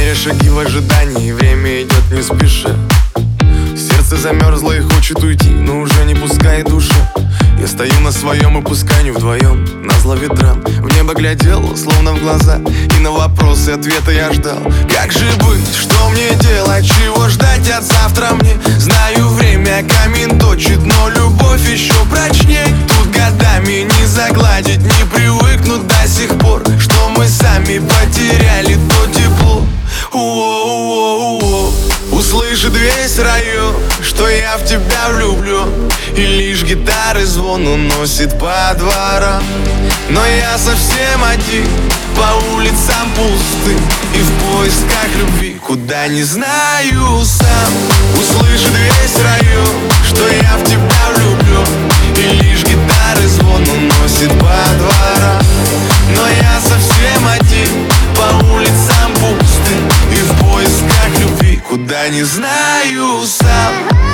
Меряя шаги в ожидании, время идет не спеша. Сердце замерзло и хочет уйти, но уже не пускает душа. Я стою на своем и пускай не вдвоем, назло ветрам. В небо глядел, словно в глаза, и на вопросы ответа я ждал. Как же быть, что мне делать, чего ждать от завтра мне? Знаю, время камень точит, но любовь еще прочней. Тут годами не загладить, не привыкнуть до сих пор, что мы сами потеряли то тепло. Услышит весь район, что я в тебя влюблен, и лишь гитары звон уносит по дворам. Но я совсем один, по улицам пустым, и в поисках любви, куда не знаю сам. Услышит весь район, что я в тебя влюблен, и лишь гитары звон уносит по дворам. Но я совсем один, по улицам пустым, и в поисках любви, куда не знаю сам.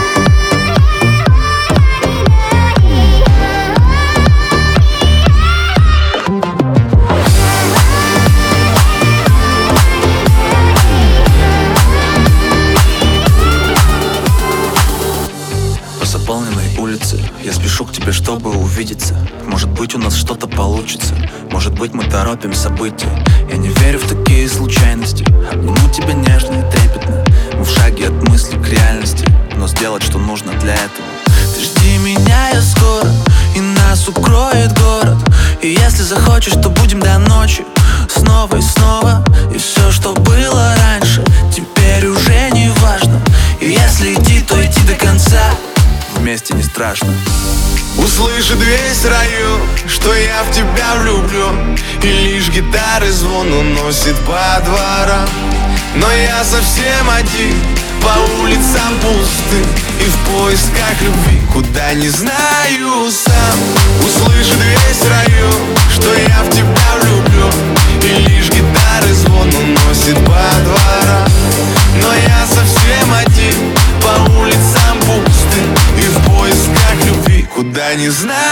По заполненной улице я спешу к тебе, чтобы увидеться. Может быть, у нас что-то получится, может быть, мы торопим события. Я не верю в такие случайности, обниму тебя нежно и трепетно. Мы в шаге от мысли к реальности, но сделать, что нужно для этого. Ты жди меня, я скоро, и нас укроет город. И если захочешь, то будем до ночи, снова и снова. И все, что было раньше, теперь уже не важно. И если идти, то идти до конца, вместе не страшно. Услышит весь район, что я в тебя влюблен, и лишь гитары звон уносит по дворам. Но я совсем один, по улицам пустым, и в поисках любви, куда не знаю сам. Услышит весь район, что я в тебя влюблен, и лишь гитары звон уносит по дворам. Но я совсем один, по улицам пустым, и в поисках любви, куда не знаю.